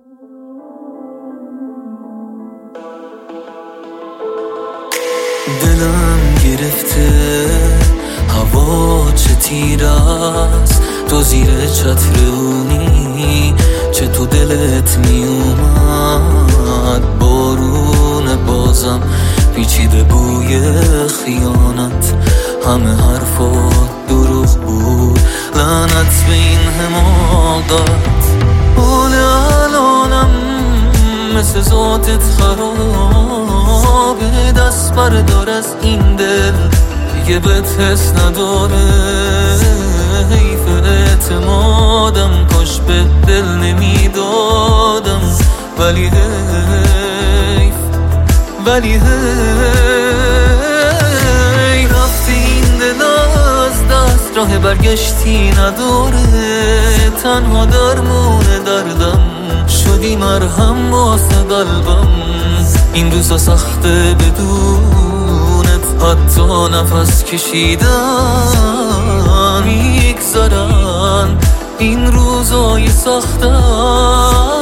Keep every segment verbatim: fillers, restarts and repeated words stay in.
دلم گرفته هوا چه تیر است، تو زیر چتر اونی چه تو دلت می اومد. بارون بازم پیچیده بوی خیانت، همه حرفات دروغ بود، لعنت به این حماقت. حال الانم مثل ذاتت خرابه، دست بردار از این دل دیگه بهت حس نداره. حیف اعتمادم، کاش به دل نمیدادم، ولی حیف ولی حیف رفتی این دل از دست، راه برگشتی نداره. تنها درمون دردم شدی مرهم واسه قلبم. این روزا سخته بدونت، حتی نفس کشیدن میگذرن این روزای سختم.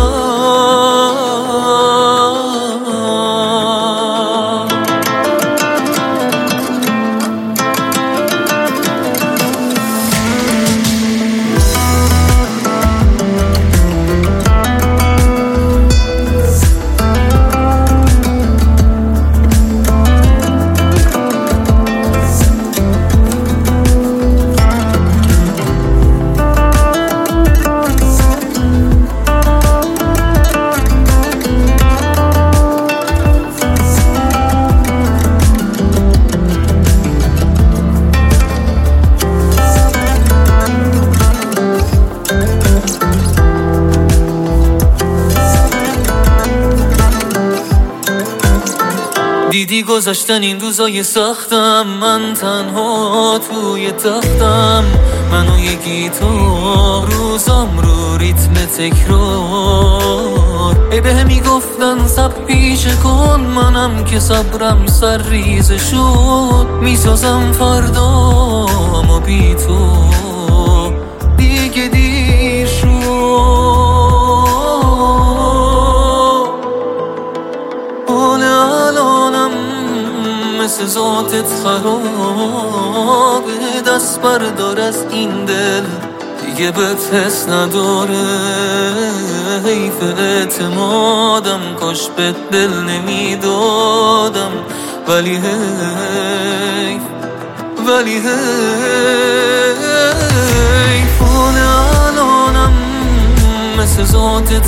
دیدی گذشتن این روزای سختم، من تنها توی تختم. من و یه گیتار روزام رو ریتم تکرار. ای به میگفتن صبر پیشه کن، منم که صبرم سر ریزه شد. میسازم فردامو بی تو، دیگه دیر شد. مثل ذاتت خرابه، دست بردار از این دل دیگه بهت حس نداره. حیف اعتمادم، کاش به دل نمیدادم، ولی حیف ولی حیف حال الانم مثل ذاتت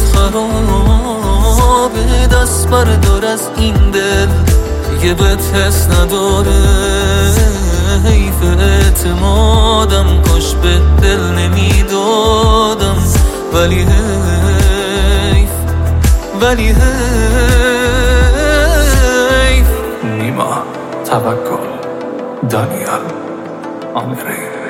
خرابه. دست بردار از این دل دیگه بهت حس نداره. حیف اعتمادم، کاش به دل نمیدادم، ولی حیف ولی حیف. نیما توکل، دانیال آمری.